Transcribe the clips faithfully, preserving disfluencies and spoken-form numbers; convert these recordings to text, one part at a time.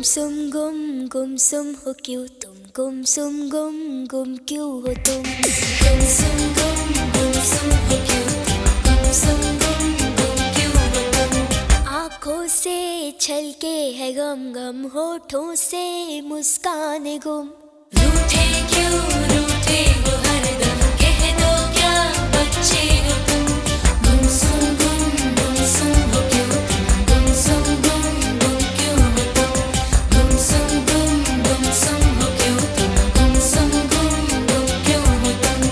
गुमसुम गुम गुमसुम हो क्यों तुम, गुमसुम गुम गुम क्यों हो तुम, गुमसुम गुम गुमसुम हो क्यों तुम, गुमसुम गुम गुम क्यों हो तुम। आँखों से छलके है गम गम, होठों से मुस्कान गुम। रूठे क्यों रूठे हो हरदम, कह दो क्या बच्चे हो तुम। गुमसुम गुम गुमसुम हो क्यों तुम, गुमसुम गुम गुम क्यों हो तुम, गुमसुम गुम गुमसुम हो क्यों तुम, गुमसुम गुम गुम क्यों हो तुम।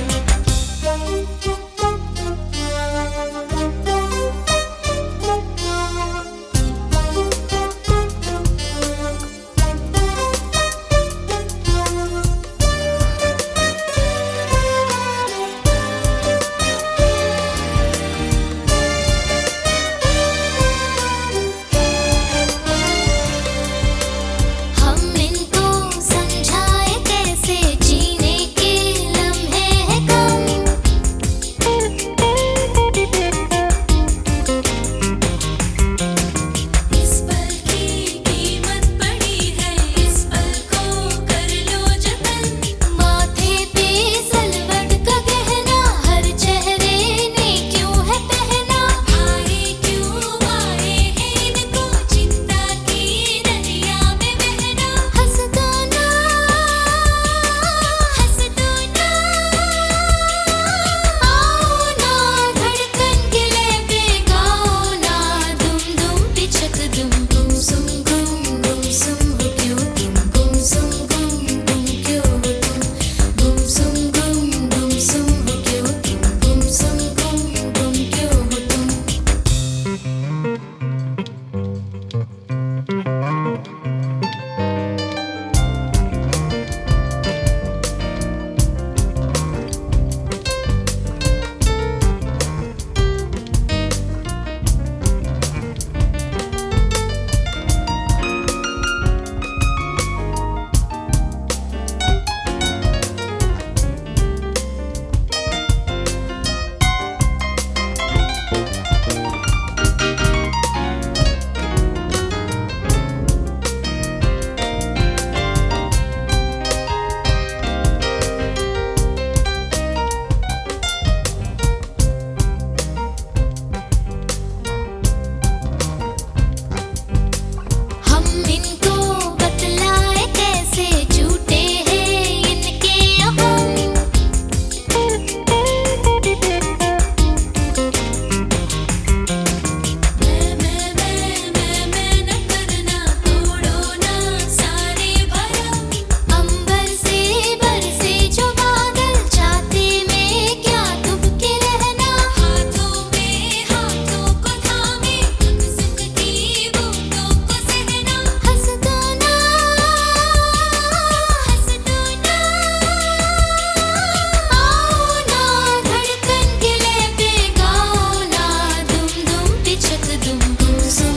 Zoom,